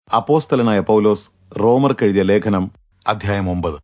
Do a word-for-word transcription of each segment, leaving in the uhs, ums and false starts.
അപ്പോസ്തലനായ പൗലോസ് റോമർക്കെഴുതിയ ലേഖനം അധ്യായം ഒമ്പത്.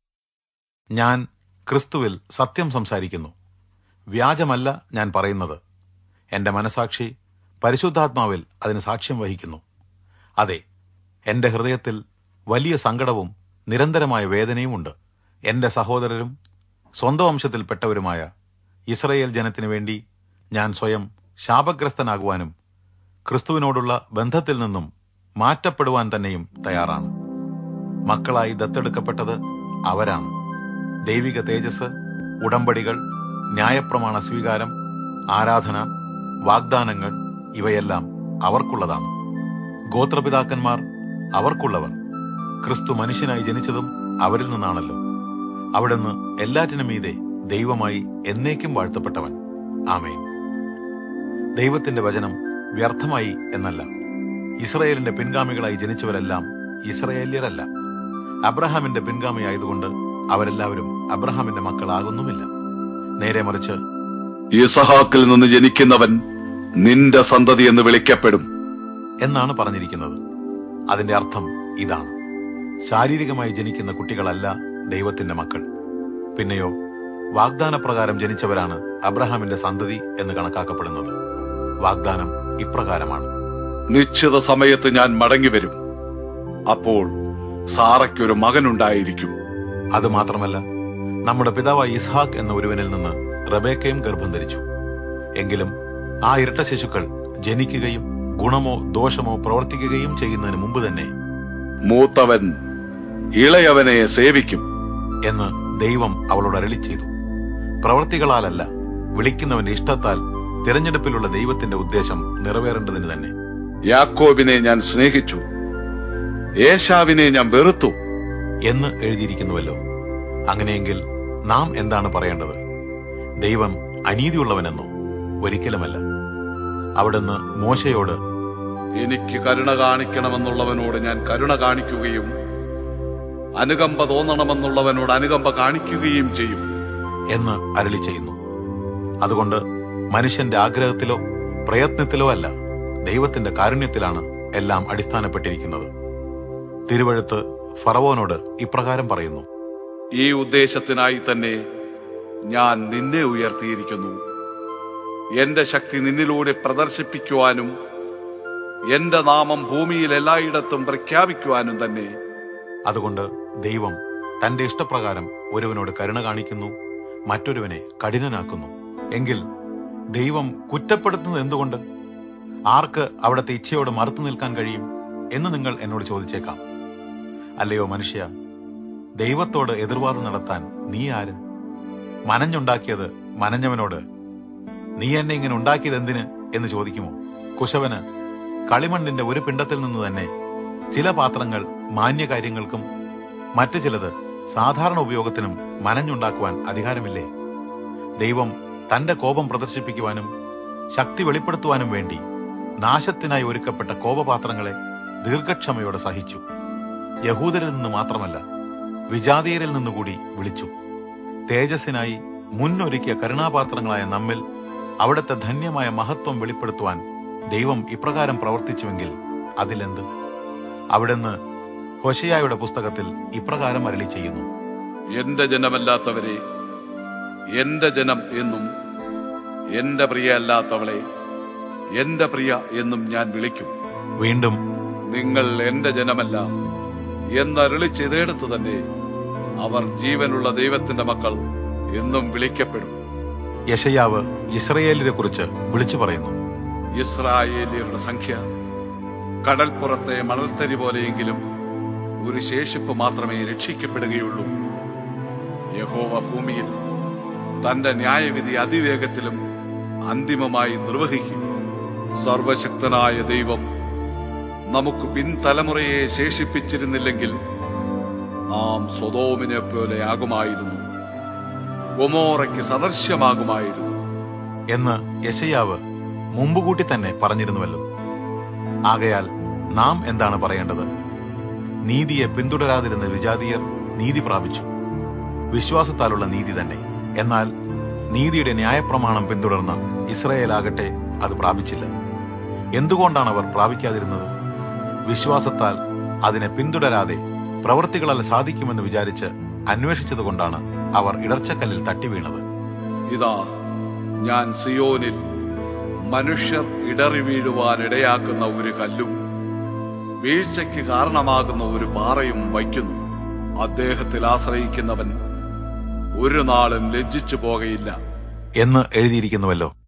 ഞാൻ ക്രിസ്തുവിൽ സത്യം സംസാരിക്കുന്നു, വ്യാജമല്ല ഞാൻ പറയുന്നത്. എന്റെ മനസാക്ഷി പരിശുദ്ധാത്മാവിൽ അതിന് സാക്ഷ്യം വഹിക്കുന്നു. അതെ, എന്റെ ഹൃദയത്തിൽ വലിയ സങ്കടവും നിരന്തരമായ വേദനയുമുണ്ട്. എന്റെ സഹോദരരും സ്വന്തം വംശത്തിൽപ്പെട്ടവരുമായ ഇസ്രയേൽ ജനത്തിനു വേണ്ടി ഞാൻ സ്വയം ശാപഗ്രസ്തനാകുവാനും ക്രിസ്തുവിനോടുള്ള ബന്ധത്തിൽ നിന്നും മാറ്റപ്പെടുവാൻ തന്നെയും തയ്യാറാണ്. മക്കളായി ദത്തെടുക്കപ്പെട്ടത് അവരാണ്. ദൈവിക തേജസ്, ഉടമ്പടികൾ, ന്യായപ്രമാണ സ്വീകാരം, ആരാധന, വാഗ്ദാനങ്ങൾ ഇവയെല്ലാം അവർക്കുള്ളതാണ്. ഗോത്രപിതാക്കന്മാർ അവർക്കുള്ളവർ. ക്രിസ്തു മനുഷ്യനായി ജനിച്ചതും അവരിൽ നിന്നാണല്ലോ. അവിടുന്ന് എല്ലാറ്റിനും മീതെ ദൈവമായി എന്നേക്കും വാഴ്ത്തപ്പെട്ടവൻ. ആമേൻ. ദൈവത്തിന്റെ വചനം വ്യർത്ഥമായി എന്നല്ല. ഇസ്രയേലിന്റെ പിൻഗാമികളായി ജനിച്ചവരെല്ലാം ഇസ്രയേല്യരല്ല. അബ്രഹാമിന്റെ പിൻഗാമിയായതുകൊണ്ട് അവരെല്ലാവരും അബ്രഹാമിന്റെ മക്കളാകുന്നുമില്ല. നേരെ മറിച്ച് യിസ്ഹാക്കിൽ നിന്ന് ജനിക്കുന്നവൻ നിന്റെ സന്തതി എന്ന് വിളിക്കപ്പെടും എന്നാണ് പറഞ്ഞിരിക്കുന്നത്. അതിന്റെ അർത്ഥം ഇതാണ്: ശാരീരികമായി ജനിക്കുന്ന കുട്ടികളല്ല ദൈവത്തിന്റെ മക്കൾ. പിന്നെയോ വാഗ്ദാനപ്രകാരം ജനിച്ചവരാണ് അബ്രഹാമിന്റെ സന്തതി എന്ന് കണക്കാക്കപ്പെടുന്നത്. വാഗ്ദാനം ഇപ്രകാരമാണ്: നിശ്ചിത സമയത്ത് ഞാൻ മടങ്ങിവരും, അപ്പോൾ സാറയ്ക്കൊരു മകനുണ്ടായിരിക്കും. അതുമാത്രമല്ല, നമ്മുടെ പിതാവായ ഇസ്ഹാക്ക് എന്ന ഒരുവനിൽ നിന്ന് റബേക്കയും ഗർഭം ധരിച്ചു. എങ്കിലും ആ ഇരട്ട ശിശുക്കൾ ജനിക്കുകയും ഗുണമോ ദോഷമോ പ്രവർത്തിക്കുകയും ചെയ്യുന്നതിന് മുമ്പ് തന്നെ മൂത്തവൻ ഇളയവനെ സേവിക്കും എന്ന് ദൈവം അവളോട് അരുളി ചെയ്തു. പ്രവൃത്തികളാലല്ല, വിളിക്കുന്നവന്റെ ഇഷ്ടത്താൽ തിരഞ്ഞെടുപ്പിലുള്ള ദൈവത്തിന്റെ ഉദ്ദേശം നിറവേറേണ്ടതിന് തന്നെ. യാക്കോബിനെ ഞാൻ സ്നേഹിച്ചു, ഏശാവിനെ ഞാൻ വെറുത്തു എന്ന് എഴുതിയിരിക്കുന്നുവല്ലോ. അങ്ങനെയെങ്കിൽ നാം എന്താണ് പറയേണ്ടത്? ദൈവം അനീതിയുള്ളവനെന്നോ? ഒരിക്കലുമല്ല. അവിടുന്ന് മോശയോട്, എനിക്ക് കരുണ കാണിക്കണമെന്നുള്ളവനോട് ഞാൻ കരുണ കാണിക്കുകയും അനുകമ്പ തോന്നണമെന്നുള്ളവനോട് അനുകമ്പ കാണിക്കുകയും ചെയ്യും എന്ന് അരുളി ചെയ്യുന്നു. അതുകൊണ്ട് മനുഷ്യന്റെ ആഗ്രഹത്തിലോ പ്രയത്നത്തിലോ അല്ല, ദൈവത്തിന്റെ കാരുണ്യത്തിലാണ് എല്ലാം അടിസ്ഥാനപ്പെട്ടിരിക്കുന്നത്. തിരുവഴുത്ത് ഫറവോനോട് ഇപ്രകാരം പറയുന്നു: ഈ ഉദ്ദേശത്തിനായി തന്നെ ഞാൻ നിന്നെ ഉയർത്തിയിരിക്കുന്നു, എന്റെ ശക്തി നിന്നിലൂടെ പ്രദർശിപ്പിക്കുവാനും എന്റെ നാമം ഭൂമിയിൽ എല്ലായിടത്തും പ്രഖ്യാപിക്കുവാനും തന്നെ. അതുകൊണ്ട് ദൈവം തന്റെ ഇഷ്ടപ്രകാരം ഒരുവനോട് കരുണ കാണിക്കുന്നു, മറ്റൊരുവനെ കഠിനനാക്കുന്നു. എങ്കിൽ ദൈവം കുറ്റപ്പെടുത്തുന്നത് എന്തുകൊണ്ട്? ആർക്ക് അവിടുത്തെ ഇച്ഛയോട് മറുത്തു നിൽക്കാൻ കഴിയും എന്ന് നിങ്ങൾ എന്നോട് ചോദിച്ചേക്കാം. അല്ലയോ മനുഷ്യ, ദൈവത്തോട് എതിർവാദം നടത്താൻ നീ ആര്? മനഞ്ഞുണ്ടാക്കിയത് മനഞ്ഞവനോട് നീ എന്നെ ഇങ്ങനെ ഉണ്ടാക്കിയത് എന്തിന് എന്ന് ചോദിക്കുമോ? കുശവന് കളിമണ്ണിന്റെ ഒരു പിണ്ടത്തിൽ നിന്ന് തന്നെ ചില പാത്രങ്ങൾ മാന്യകാര്യങ്ങൾക്കും മറ്റു ചിലത് സാധാരണ ഉപയോഗത്തിനും മനഞ്ഞുണ്ടാക്കുവാൻ അധികാരമില്ലേ? ദൈവം തന്റെ കോപം പ്രദർശിപ്പിക്കുവാനും ശക്തി വെളിപ്പെടുത്തുവാനും വേണ്ടി നാശത്തിനായി ഒരുക്കപ്പെട്ട കോപപാത്രങ്ങളെ ദീർഘക്ഷമയോടെ സഹിച്ചു. യഹൂദരിൽ നിന്ന് മാത്രമല്ല, വിജാതീയരിൽ നിന്നുകൂടി വിളിച്ചു. തേജസ്സിനായി മുന്നൊരുക്കിയ കരുണാപാത്രങ്ങളായ നമ്മിൽ അവിടുത്തെ ധന്യമായ മഹത്വം വെളിപ്പെടുത്തുവാൻ ദൈവം ഇപ്രകാരം പ്രവർത്തിച്ചുവെങ്കിൽ അതിലെന്ത്? അവിടുന്ന് ഹോശേയയുടെ പുസ്തകത്തിൽ ഇപ്രകാരം അരുളി ചെയ്യുന്നു: എന്റെ ജനമല്ലാത്തവരെ എന്റെ ജനം എന്നും എന്റെ പ്രിയ അല്ലാത്തവളെ എന്റെ പ്രിയ എന്നും ഞാൻ വിളിക്കും. വീണ്ടും നിങ്ങൾ എന്റെ ജനമല്ല എന്നരുളി ചെയ്തെടുത്തു തന്നെ അവർ ജീവനുള്ള ദൈവത്തിന്റെ മക്കൾ എന്നും വിളിക്കപ്പെടും. യെശയ്യാവ് ഇസ്രയേലിനെ കുറിച്ച് വിളിച്ചു പറയുന്നു: ഇസ്രായേലിയരുടെ സംഖ്യ കടൽപ്പുറത്തെ മണൽത്തരി പോലെയെങ്കിലും ഒരു ശേഷിപ്പ് മാത്രമേ രക്ഷിക്കപ്പെടുകയുള്ളൂ. യഹോവ ഭൂമിയിൽ തന്റെ ന്യായവിധി അതിവേഗത്തിലും അന്തിമമായി നിർവഹിക്കും. സർവശക്തനായ ദൈവം നമുക്ക് പിൻതലമുറയെ ശേഷിപ്പിച്ചിരുന്നില്ലെങ്കിൽ നാം സൊദോമിനെ പോലെ ആകുമായിരുന്നു, ഗൊമോറയ്ക്ക് സദൃശ്യമാകുമായിരുന്നു എന്ന് യെശയ്യാവ് മുമ്പുകൂട്ടി തന്നെ പറഞ്ഞിരുന്നുവല്ലോ. ആകയാൽ നാം എന്താണ് പറയേണ്ടത്? നീതിയെ പിന്തുടരാതിരുന്ന വിജാതീയർ നീതി പ്രാപിച്ചു, വിശ്വാസത്താലുള്ള നീതി തന്നെ. എന്നാൽ നീതിയുടെ ന്യായപ്രമാണം പിന്തുടർന്ന ഇസ്രായേലാകട്ടെ അത് പ്രാപിച്ചില്ല. എന്തുകൊണ്ടാണ് അവർ പ്രാപിക്കാതിരുന്നത്? വിശ്വാസത്താൽ അതിനെ പിന്തുടരാതെ പ്രവൃത്തികളാൽ സാധിക്കുമെന്ന് വിചാരിച്ച് അന്വേഷിച്ചതുകൊണ്ടാണ് അവർ ഇടർച്ചക്കല്ലിൽ തട്ടിവീണത്. ഇതാ, ഞാൻ സിയോനിൽ മനുഷ്യർ ഇടറി വീഴുവാൻ ഇടയാക്കുന്ന ഒരു കല്ലും വീഴ്ചയ്ക്ക് കാരണമാകുന്ന ഒരു പാറയും വയ്ക്കുന്നു. അദ്ദേഹത്തിൽ ആശ്രയിക്കുന്നവൻ ഒരു നാളും ലജ്ജിച്ചു പോകയില്ല എന്ന് എഴുതിയിരിക്കുന്നുവല്ലോ.